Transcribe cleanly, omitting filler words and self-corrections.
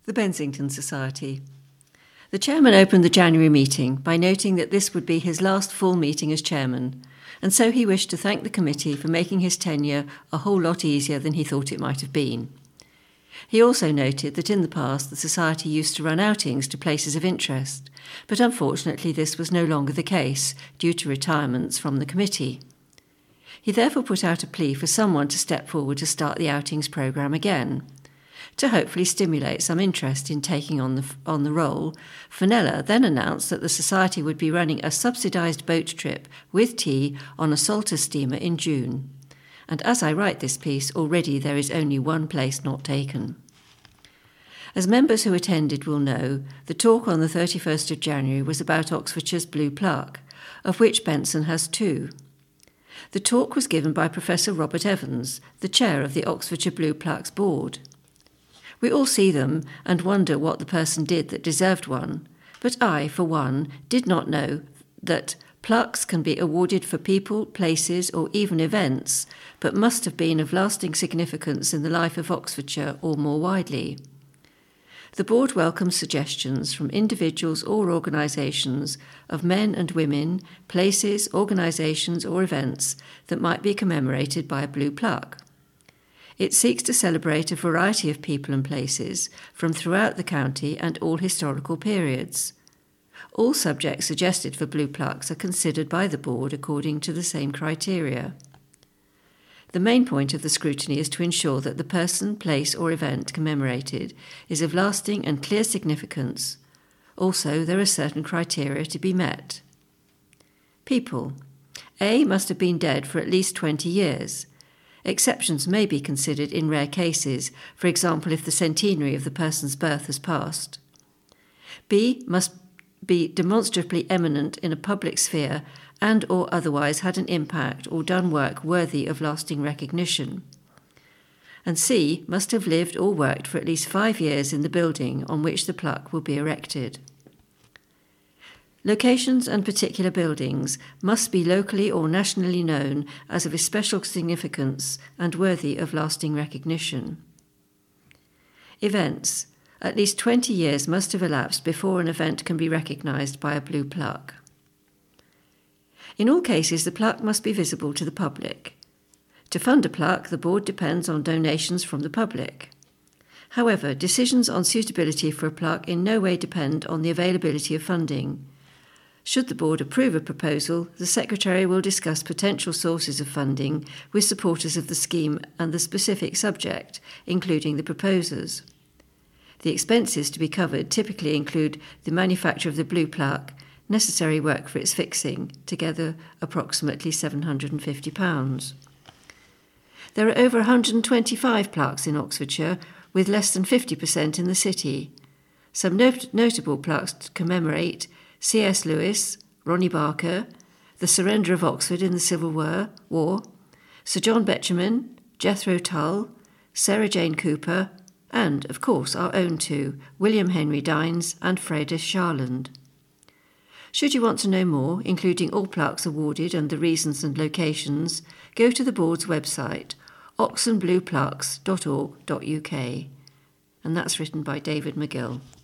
The Bensington Society. The chairman opened the January meeting by noting that this would be his last full meeting as chairman, and so he wished to thank the committee for making his tenure a whole lot easier than he thought it might have been. He also noted that in the past the Society used to run outings to places of interest, but unfortunately this was no longer the case due to retirements from the committee. He therefore put out a plea for someone to step forward to start the outings programme again. To hopefully stimulate some interest in taking on the role, Fenella then announced that the Society would be running a subsidised boat trip with tea on a Salter steamer in June. And as I write this piece, already there is only one place not taken. As members who attended will know, the talk on the 31st of January was about Oxfordshire's Blue Pluck, of which Benson has two. The talk was given by Professor Robert Evans, the chair of the Oxfordshire Blue Plucks board. We all see them and wonder what the person did that deserved one, but I, for one, did not know that plucks can be awarded for people, places, or even events, but must have been of lasting significance in the life of Oxfordshire or more widely. The board welcomes suggestions from individuals or organisations of men and women, places, organisations or events that might be commemorated by a blue pluck. It seeks to celebrate a variety of people and places from throughout the county and all historical periods. All subjects suggested for blue plucks are considered by the board according to the same criteria. The main point of the scrutiny is to ensure that the person, place or event commemorated is of lasting and clear significance. Also, there are certain criteria to be met. People. A must have been dead for at least 20 years. Exceptions may be considered in rare cases, for example if the centenary of the person's birth has passed. B must be demonstrably eminent in a public sphere and or otherwise had an impact or done work worthy of lasting recognition. And C must have lived or worked for at least 5 years in the building on which the pluck will be erected. Locations and particular buildings must be locally or nationally known as of especial significance and worthy of lasting recognition. Events. At least 20 years must have elapsed before an event can be recognised by a blue pluck. In all cases, the pluck must be visible to the public. To fund a pluck, the board depends on donations from the public. However, decisions on suitability for a pluck in no way depend on the availability of funding. Should the board approve a proposal, the Secretary will discuss potential sources of funding with supporters of the scheme and the specific subject, including the proposers. The expenses to be covered typically include the manufacture of the blue pluck, necessary work for its fixing, together approximately £750. There are over 125 plucks in Oxfordshire, with less than 50% in the city. Some notable plucks to commemorate C.S. Lewis, Ronnie Barker, the surrender of Oxford in the Civil War, Sir John Betjeman, Jethro Tull, Sarah Jane Cooper, and, of course, our own two, William Henry Dines and Freda Sharland. Should you want to know more, including all plucks awarded and the reasons and locations, go to the board's website, oxenblueplucks.org.uk. And that's written by David McGill.